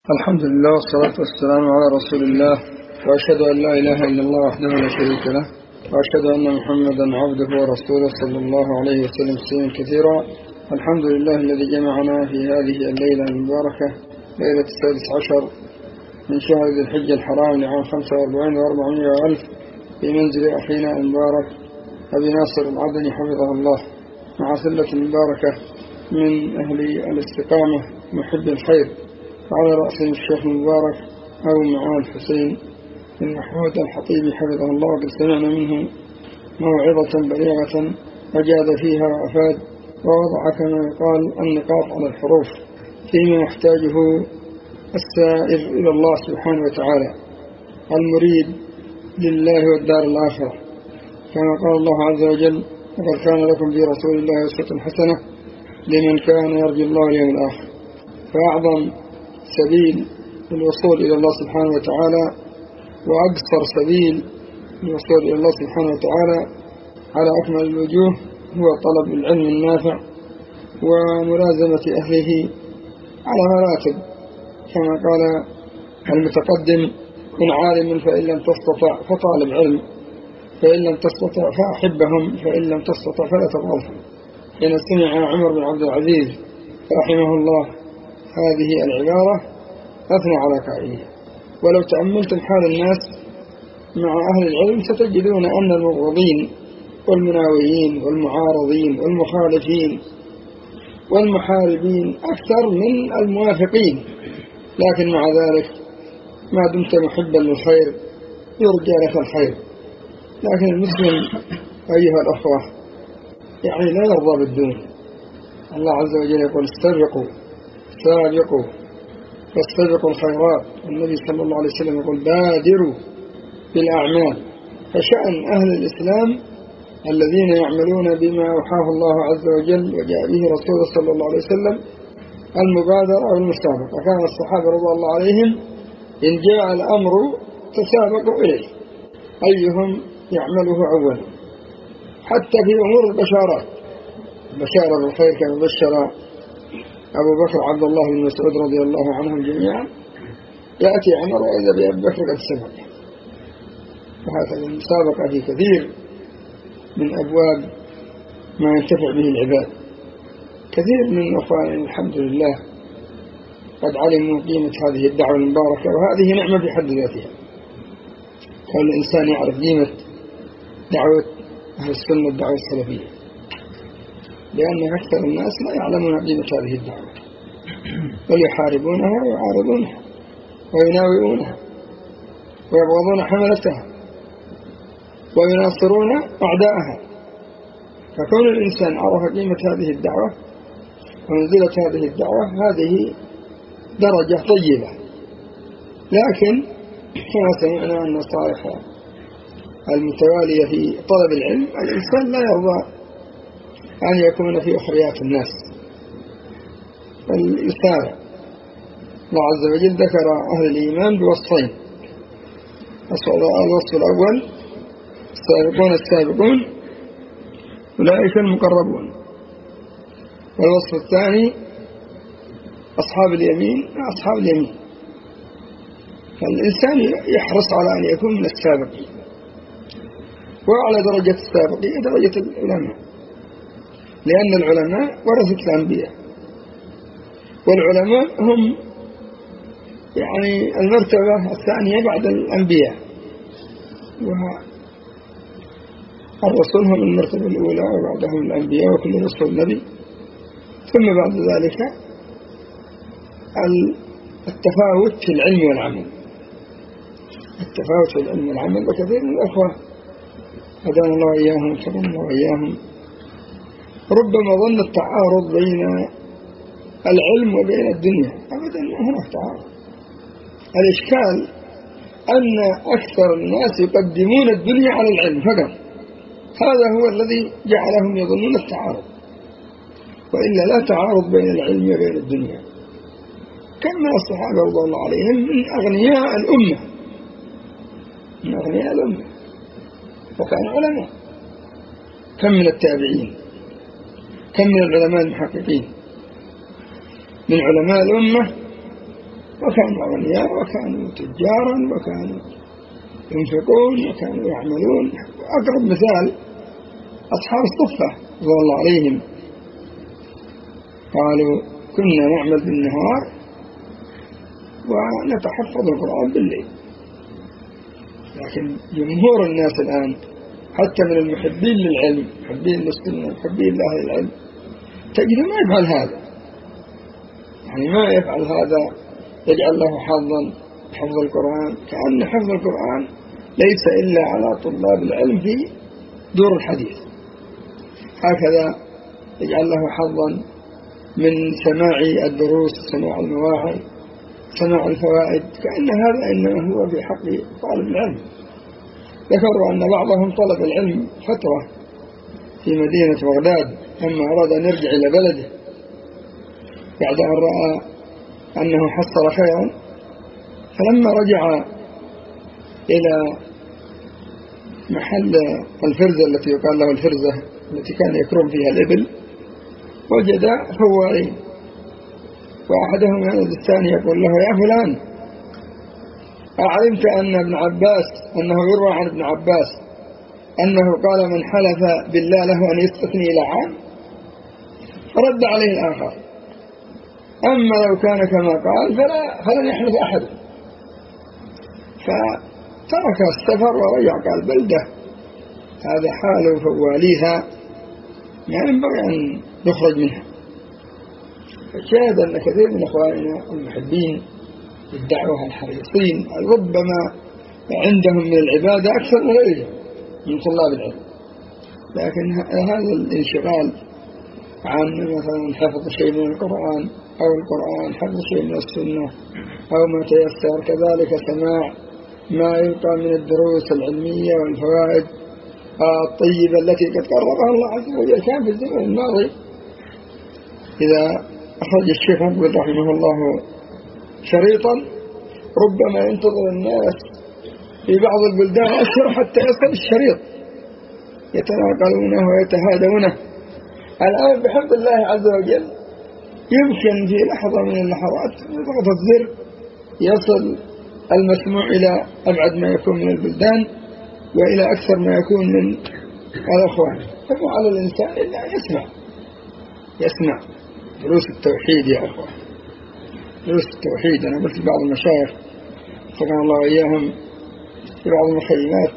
الحمد لله والصلاة والسلام على رسول الله، وأشهد أن لا إله إلا الله وحده لا شريك له، وأشهد أن محمدا عبده ورسوله صلى الله عليه وسلم تسليما كثيرا. الحمد لله الذي جمعنا في هذه الليلة المباركة، ليلة 16 من شهر ذي الحجة الحرام لعام 45 و400 وألف، في منزل أخينا المبارك أبي ناصر العدني حفظه الله، مع ثلة مباركة من أهل الاستقامة محب الخير، وعلى رأسهم الشيخ المبارك أبو معاذ حسين بن محمود الحطيبي حفظه الله. وقد سمعنا منه موعظة بليغة وجاد فيها وأفاد، ووضع كما يقال النقاط على الحروف فيما يحتاجه السائر إلى الله سبحانه وتعالى المريد لله والدار الآخرة، كما قال الله عز وجل: وقد كان لكم في رسول الله أسوة حسنة لمن كان يرجو الله واليوم الآخر. فأعظم سبيل الوصول إلى الله سبحانه وتعالى وأقصر سبيل الوصول إلى الله سبحانه وتعالى على أكمل الوجوه هو طلب العلم النافع وملازمة أهله على مراتب، كما قال المتقدم: كن عالما فإن لم تستطع فطالب علم، فإن لم تستطع فأحبهم، فإن لم تستطع فلا تبغضهم. حين سمع عمر بن عبد العزيز رحمه الله هذه العبارة أثنى على قائلها. ولو تأملتم حال الناس مع أهل العلم ستجدون أن المبغضين والمناوئين والمعارضين والمخالفين والمحاربين أكثر من الموافقين، لكن مع ذلك ما دمت محبا للخير يرجى لك الخير. لكن المسلم أيها الأخوة يعني لا يرضى بالدون. الله عز وجل يقول: استبقوا سابقوا فاستبقوا الخيرات. النبي صلى الله عليه وسلم يقول: بادروا بالأعمال. فشأن أهل الإسلام الذين يعملون بما أوحاه الله عز وجل وجاء به رسوله صلى الله عليه وسلم المبادرة والمسابقة. كان الصحابة رضي الله عليهم إن جاء الأمر تسابقوا إليه، أيهم يعمله أولا، حتى في أمور البشارات، بشارة بالخير كما بشر أبو بكر عبد الله بن مسعود رضي الله عنهم جميعا، يأتي عمر وإذا بأبي بكر قد سبق. وهكذا المسابقة في كثير من أبواب ما ينتفع به العباد. كثير من أخواننا الحمد لله قد علموا قيمة هذه الدعوة المباركة، وهذه نعمة في حد ذاتها. كل الإنسان يعرف قيمة دعوة أهل السنة الدعوة السلفية، لأن أكثر الناس لا يعلمون قيمة هذه الدعوة، بل يحاربونها ويعارضونها ويناوئونها ويبغضون حملتها ويناصرون أعداءها. فكون الإنسان عرف قيمة هذه الدعوة ومنزلة هذه الدعوة هذه درجة طيبة. لكن كما سمعنا النصائح المتوالية في طلب العلم، الإنسان لا يرضى أن يكون في أخريات الناس، بل يسارع. الله عز وجل ذكر أهل الإيمان بوصفين: الوصف الأول السابقون السابقون أولئك المقربون، والوصف الثاني أصحاب اليمين أصحاب اليمين. فالإنسان يحرص على أن يكون من السابقين، وأعلى درجة السابقين درجة العلماء، لأن العلماء ورثة الأنبياء، والعلماء هم يعني المرتبة الثانية بعد الأنبياء، والرسول هم المرتبة الأولى وبعدهم الأنبياء وكل رسول نبي. ثم بعد ذلك التفاوت في العلم والعمل، التفاوت في العلم والعمل. وكثير من الأخوة هدانا الله وإياهم وفقنا الله وإياهم ربما ظن التعارض بين العلم وبين الدنيا. أبدا ما هناك تعارض. الإشكال أن أكثر الناس يقدمون الدنيا على العلم فقط، هذا هو الذي جعلهم يظنون التعارض، وإلا لا تعارض بين العلم وبين الدنيا. كم من الصحابة رضي الله عليهم من أغنياء الأمة، من أغنياء الأمة وكانوا علماء. كم من التابعين، كم من العلماء المحققين من علماء الأمة وكانوا أغنياء وكانوا تجارا وكانوا ينفقون وكانوا يعملون. أقرب مثال أصحاب الصفة رضي الله عليهم، قالوا كنا نعمل بالنهار ونتحفظ القرآن بالليل. لكن جمهور الناس الآن حتى من المحبين للعلم، محبين للسنة، محبين لأهل العلم، تجد ما يفعل هذا، يعني ما يفعل هذا، يجعل له حظا حفظ القرآن، كأن حفظ القرآن ليس إلا على طلاب العلم في دور الحديث. هكذا يجعل له حظا من سماع الدروس، سماع المواعظ، سماع الفوائد، كأن هذا إنما هو في حق طالب العلم. ذكروا أن بعضهم طلب العلم فترة في مدينة بغداد، أما أراد أن يرجع إلى بلده بعد أن رأى أنه حصل خيرا، فلما رجع إلى محل الفرزة التي يقال له الفرزة التي كان يكرم فيها الإبل، وجد خوارين، وأحدهم ينادي الثاني يقول له يا فلان، أعلمت أن ابن عباس، أنه يروى عن ابن عباس أنه قال من حلف بالله له أن يستثني إلى عام؟ فرد عليه الآخر أما لو كان كما قال فلن يحلف أحد. فترك السفر ورجع قال بلده هذا حال فواليها ما ينبغي أن يخرج منها. فشاهد أن كثير من أخواننا المحبين للدعوة الحريصين ربما عندهم من العبادة أكثر من غيرهم من طلاب العلم، لكن هذا الانشغال عن مثلا حفظ شيء من القرآن أو القرآن، حفظ شيء من السنة أو ما تيسر، كذلك سماع ما يلقى من الدروس العلمية والفوائد الطيبة التي قد قررها الله عز وجل. كان في الزمن الماضي إذا أخرج الشيخ مقبل رحمه الله شريطا ربما ينتظر الناس في بعض البلدان أشهر حتى يصل الشريط، يتناقلونه ويتهادونه. الآن بحمد الله عز وجل يمكن في لحظة من اللحظات بضغط الزر يصل المسموع إلى أبعد ما يكون من البلدان وإلى أكثر ما يكون من الأخوان. فما على الإنسان إلا أن يسمع دروس التوحيد يا أخوان، دروس التوحيد. أنا قلت لبعض المشايخ فقال الله وإياهم في بعض المخيمات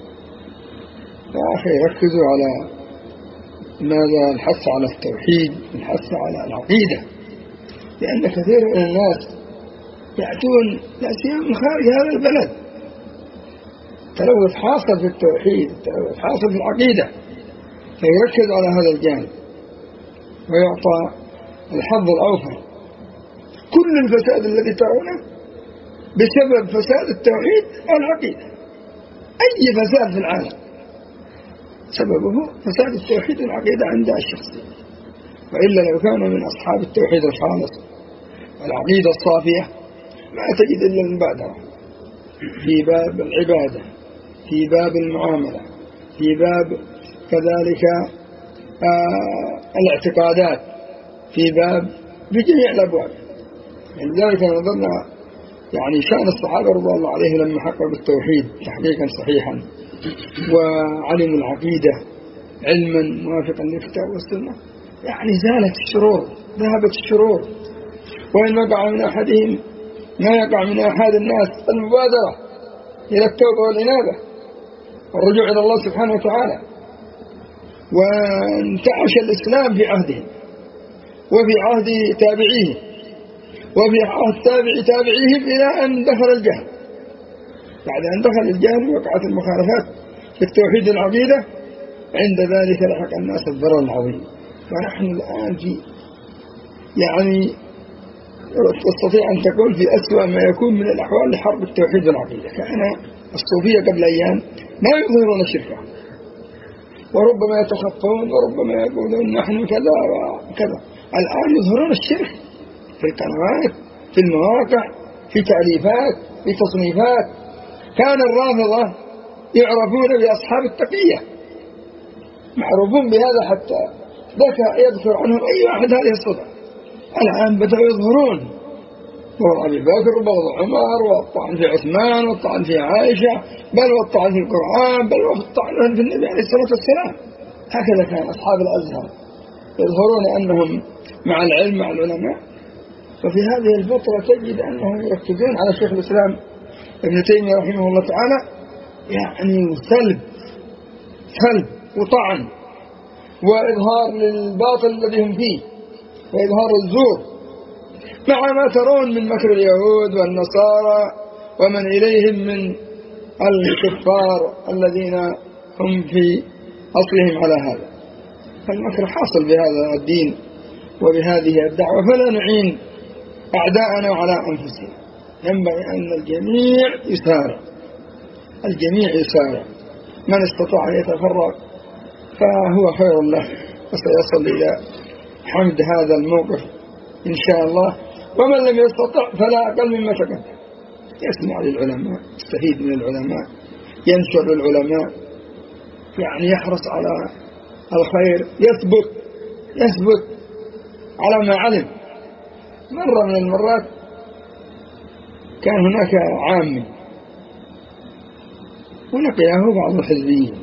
يا أخي ركزوا على ماذا الحث على التوحيد، الحث على العقيدة، لأن كثير من الناس يأتون لا سيما من خارج هذا البلد تلوث حاصل في التوحيد، تلوث حاصل في العقيدة، فيركز على هذا الجانب ويعطى الحظ الأوفر. كل الفساد الذي ترونه بسبب فساد التوحيد والعقيدة، أي فساد في العالم سببه فساد التوحيد والعقيدة عند الشخصية، وإلا لو كانوا من أصحاب التوحيد الخالص والعقيدة الصافية ما تجد إلا المبادرة في باب العبادة، في باب المعاملة، في باب كذلك الاعتقادات، في باب بجميع الأبواب. لذلك نظرنا يعني شأن الصحابة رضي الله عليهم لما حققوا بالتوحيد تحقيقا صحيحا وعلموا العقيدة علما موافقا للكتاب والسنة، يعني زالت الشرور، ذهبت الشرور. وإن وقع من أحدهم ما يقع من أحد الناس المبادرة إلى التوبة والإنابة والرجوع إلى الله سبحانه وتعالى. وانتعش الإسلام في عهدهم وفي عهد تابعيهم وفي عهد تابعيهم إلى أن دخل الجهل. بعد أن دخل الجهل وقعت المخالفات في التوحيد العقيدة، عند ذلك لحق الناس الضرر العظيم. ونحن الآن في يعني تستطيع أن تقول في أسوأ ما يكون من الأحوال لحرب التوحيد والعقيدة. كان الصوفية قبل أيام ما يظهرون الشركة، وربما يتخفون وربما يقولون نحن كذا وكذا. الآن يظهرون الشرك في القنوات، في المواقع، في تأليفات، في تصنيفات. كان الرافضة يعرفون بأصحاب التقية، معروفون بهذا حتى ذكى يذكر عنهم أي واحد هذه الصفة. الآن بدأوا يظهرون بغض أبي بكر وبغض عمر، والطعن في عثمان، والطعن في عائشة، بل والطعن في القرآن، بل والطعن في النبي عليه الصلاة والسلام. هكذا كان أصحاب الأزهر يظهرون أنهم مع العلم مع العلماء. وفي هذه الفترة تجد أنهم يركزون على شيخ الإسلام ابن تيمية رحمه الله تعالى، يعني سلب وطعن وإظهار للباطل الذي هم فيه وإظهار الزور، مع ما ترون من مكر اليهود والنصارى ومن إليهم من الكفار الذين هم في أصلهم على هذا. فالمكر حاصل بهذا الدين وبهذه الدعوة، فلا نعين أعداءنا على أنفسنا. ينبغي أن الجميع يسارع، من استطاع أن يتفرغ فهو خير له، وسيصل إلى حمد هذا الموقف إن شاء الله. ومن لم يستطع فلا أقل مما تقدم، يسمع للعلماء، يستفيد من العلماء، ينشر للعلماء، يعني يحرص على الخير، يثبت على ما علم. مرة من المرات كان هناك عامي ولقياه بعض الحزبيين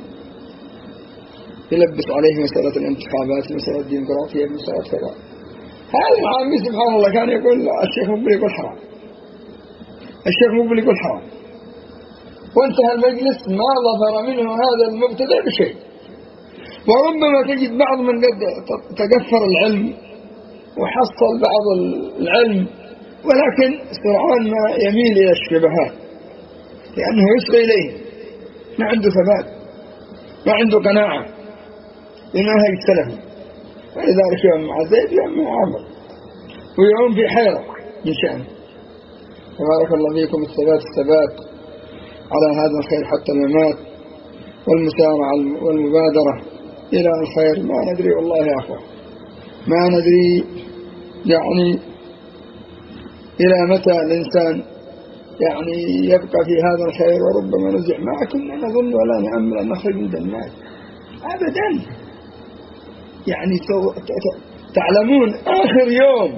يلبس عليه مسألة الانتخابات، مسألة الديمقراطية، مسألة كذا. هذا العامي سبحان الله كان يقول الشيخ مقبل يقول حرام، الشيخ مقبل يقول حرام، وانتهى المجلس ما ظفر منه هذا المبتدع بشيء. وربما تجد بعض من قد تقفر العلم وحصل بعض العلم، ولكن سرعان ما يميل إلى الشبهات لأنه يسرى إليه، ما عنده ثبات، ما عنده قناعة بمنهج السلفي، ولذلك يوم مع زيد يوم مع عمر، ويوم في حيرة من شأنه. تبارك الله فيكم الثبات على هذا الخير حتى الممات، والمسارعة والمبادرة إلى الخير. ما ندري والله يا أخوة، ما ندري يعني إلى متى الإنسان يعني يبقى في هذا الخير، وربما نزع. ما كنا نظن ولا نأمل أن نخرج من الناس أبدا. يعني تعلمون آخر يوم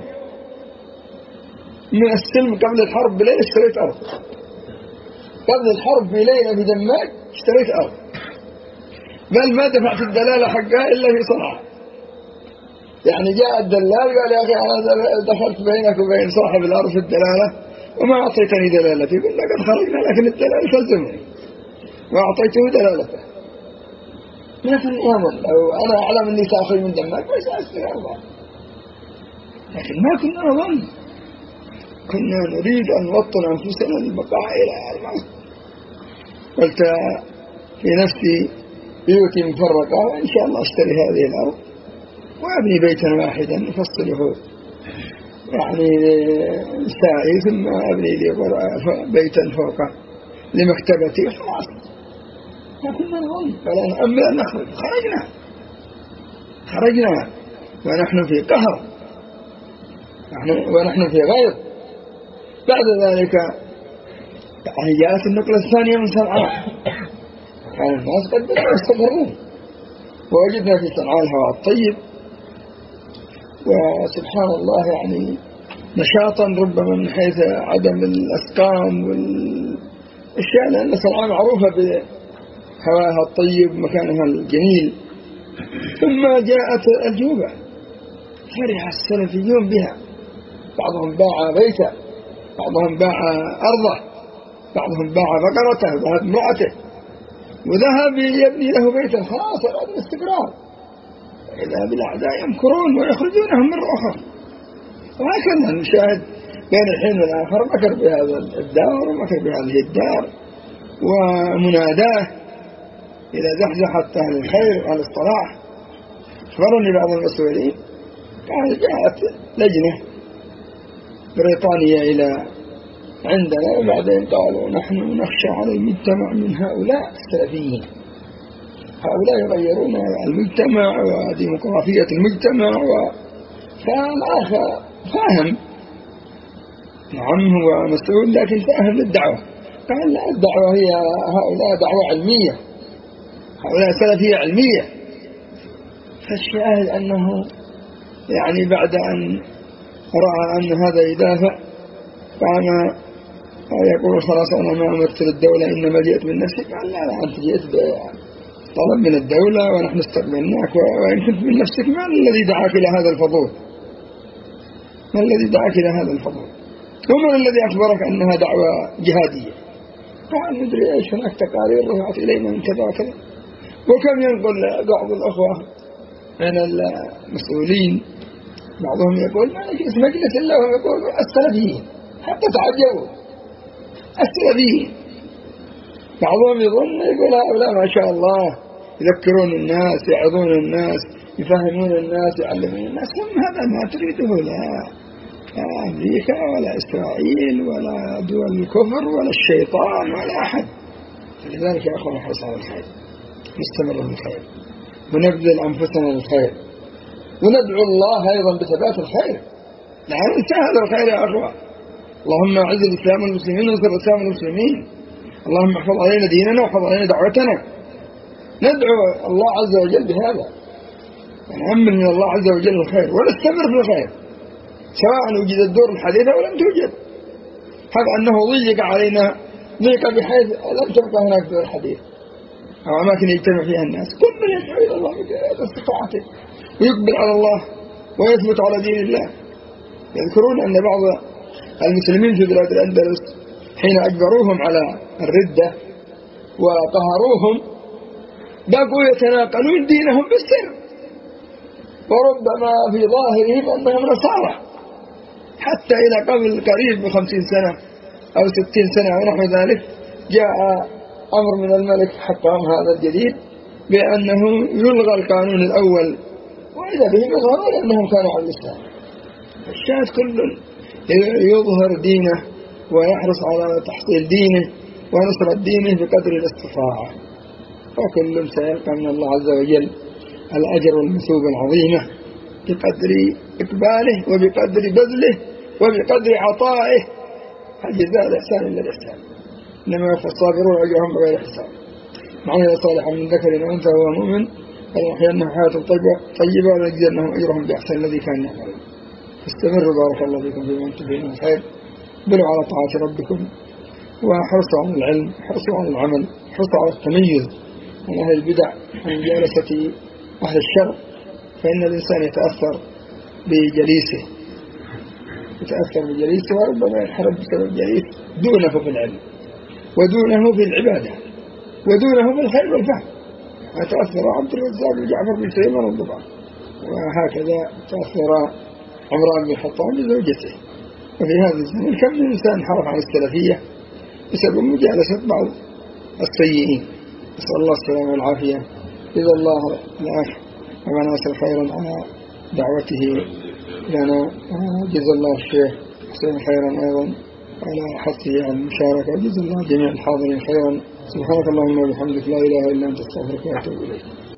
من السلم قبل الحرب بليلة اشتريت أرض، قبل الحرب بليلة في دماج اشتريت أرض، بل ما دفعت الدلالة حقها إلا في صنعاء. يعني جاء الدلال قال يا أخي أنا دخلت بينك وبين صاحب الأرض في الدلالة وما أعطيتني دلالتي. يقول لقد خرجنا لكن الدلالة تلزمني، وأعطيته دلالته. لكن لو أنا أعلم أني سأخرج من دماج بس أشتري أرض، لكن ما كنا نظن، كنا نريد أن نوطن أنفسنا للبقاء إلى الموت. قلت في نفسي بيوتي مفرقة، وإن شاء الله أشتري هذه الأرض وأبني بيتا واحدا نفصله يعني ساعي، ثم أبني لي بيتا فوقه لمكتبتي، خلاص. ما كنا نظن ولا نأمل أن نخرج. خرجنا ونحن في قهر، ونحن في غيظ. بعد ذلك يعني جاءت النقلة الثانية من صنعاء، كان الناس قد بدأوا يستقرون، ووجدنا في صنعاء الهواء الطيب، وسبحان الله يعني نشاطا ربما من حيث عدم الأسقام والأشياء، لأن صنعاء معروفة بهواها الطيب ومكانها الجميل. ثم جاءت الجوبة، فرح السلفيون بها، بعضهم باع بيته، بعضهم باع أرضه، بعضهم باع بقرته وذهب امرأته وذهب يبني له بيتا، خلاص أراد الاستقرار. إذا بالأعداء يمكرون ويخرجونهم مرة أخرى. وهكذا نشاهد بين الحين والآخر مكر بهذا الدار ومكر بهذه الدار، ومناداه إذا زحزحت أهل الخير وأهل الصلاح. أخبرني بعض المسؤولين قال جاءت لجنة بريطانية إلى عندنا، وبعدين قالوا نحن نخشى على المجتمع من هؤلاء السلفيين، هؤلاء يغيرون المجتمع وديمقراطية المجتمع. فالأخ فاهم، نعم هو مسؤول لكن فاهم للدعوة. قال لا، الدعوة هي هؤلاء دعوة علمية، هؤلاء سلفية علمية. فالشاهد أنه يعني بعد أن رأى أن هذا يدافع كان يقول خلاص أنا ما أمثل الدولة إنما جئت من نفسي. قال لا أنت جئت بطلب من الدولة ونحن استقبلناك، وإن كنت من نفسك ما الذي دعاك إلى هذا الفضول؟ ما الذي دعاك إلى هذا الفضول؟ ومن الذي أخبرك أنها دعوة جهادية؟ قال ندري إيش، هناك تقارير رفعت إلينا من كذا وكذا. وكم ينقل بعض الأخوة من المسؤولين، بعضهم يقول ما نجلس مجلس إلا وهم يقول السلفيين، حتى تعجبوا السلفيين. بعضهم يظن يقول هؤلاء ما شاء الله يذكرون الناس، يعظون الناس، يفهمون الناس، يعلمون الناس. هم هذا ما تريده لا أمريكا ولا إسرائيل ولا دول الكفر ولا الشيطان ولا أحد. لذلك يا أخوان نحرص على الخير، نستمر بالخير، ونبذل أنفسنا للخير، وندعو الله أيضا بثبات الخير. لا ننسى هذا الخير يا أخوان. اللهم أعز الإسلام والمسلمين وانصر الإسلام والمسلمين. اللهم احفظ علينا ديننا واحفظ علينا دعوتنا. ندعو الله عز وجل بهذا، ونأمل من الله عز وجل الخير، ونستمر في الخير سواء وجد الدور الحديثة ولم توجد. هذا أنه ضيق علينا ضيق بحيث لم تبقى هناك دور حديث أو أماكن يجتمع فيها الناس. كل من يدعو إلى الله باستطاعته ويقبل على الله ويثبت على دين الله. يذكرون أن بعض المسلمين في بلاد الأندلس حين أجبروهم على الردة وقهروهم بقوا يتناقلون دينهم بالسر، وربما في ظاهرهم أنهم نصارى، حتى إلى قبل قريب ب50 سنة أو 60 سنة ونحو ذلك جاء أمر من الملك حقهم هذا الجديد بأنه يلغى القانون الأول، وإذا بهم يظهرون أنهم كانوا على الإسلام. الشاهد كل يظهر دينه ويحرص على تحصيل دينه ونصرة دينه بقدر الاستطاعة، وكل سيلقى من الله عز وجل الأجر والمثوبة العظيمة بقدر إقباله وبقدر بذله وبقدر عطائه. الجزاء الإحسان إلا الإحسان، إنما يوفى الصابرون أجرهم بغير حساب. معنا صالحا من ذكر وأنثى وهو مؤمن فلنحيينه حياة طيبة ولنجزينهم أجرهم بأحسن الذي كان يعملون. استمروا بارك الله فيكم فيما أنتم فيه من الخير، بلوا على طاعة ربكم، وحرصوا على العلم، حرصوا على العمل، حرصوا على التميز من أهل البدع عن جالسة أهل الشر، فإن الإنسان يتأثر بجليسه وربما ينحرف بسبب جليس دونه في العلم ودونه في العبادة ودونه في الخير والفهم. تأثر عبد الرزاق وجعفر بن سليمان الضبع، وهكذا تأثر عمران بن الخطاب بزوجته. وفي هذا الزمن كم من إنسان انحرف عن السلفية بسبب مجالسة بعض السيئين. نسأل الله السلامة والعافية. جزا الله الأخ أبا ناصر خيرا على دعوته لنا، وجزا الله الشيخ حسين خيرا أيضا على حثه على المشاركة، وجزا الله جميع الحاضرين خيرا. سبحانك اللهم وبحمدك لا إله إلا أنت استغفرك وأتوب إليك.